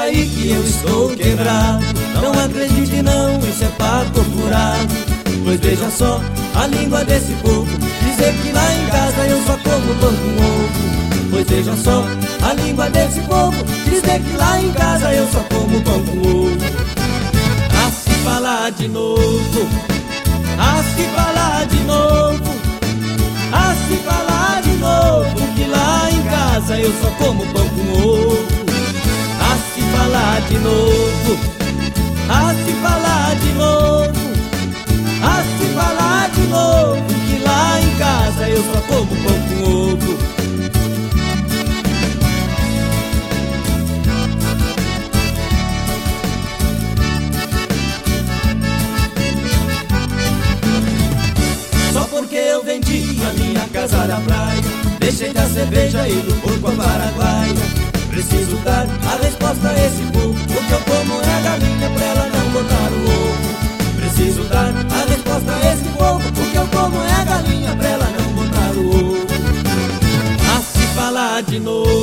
aí que eu estou quebrado. Não acredite não, isso é papo furado. Pois veja só a língua desse povo, dizer que lá em casa eu só como pão com ovo. Pois veja só a língua desse povo, dizer que lá em casa eu só como pão com ovo. A se falar de novo, a se falar de novo, a se falar de novo, que lá em casa eu só como pão com ovo. A se falar de novo, a se falar de novo, a se falar de novo, que lá em casa eu só como pão com ovo. Só porque eu vendi a minha casa da praia, deixei da cerveja e do porco a paraguaia. Preciso dar a resposta a esse povo, o que eu como é galinha pra ela não botar o ovo. Preciso dar a resposta a esse povo, o que eu como é galinha pra ela não botar o ovo. A se falar de novo,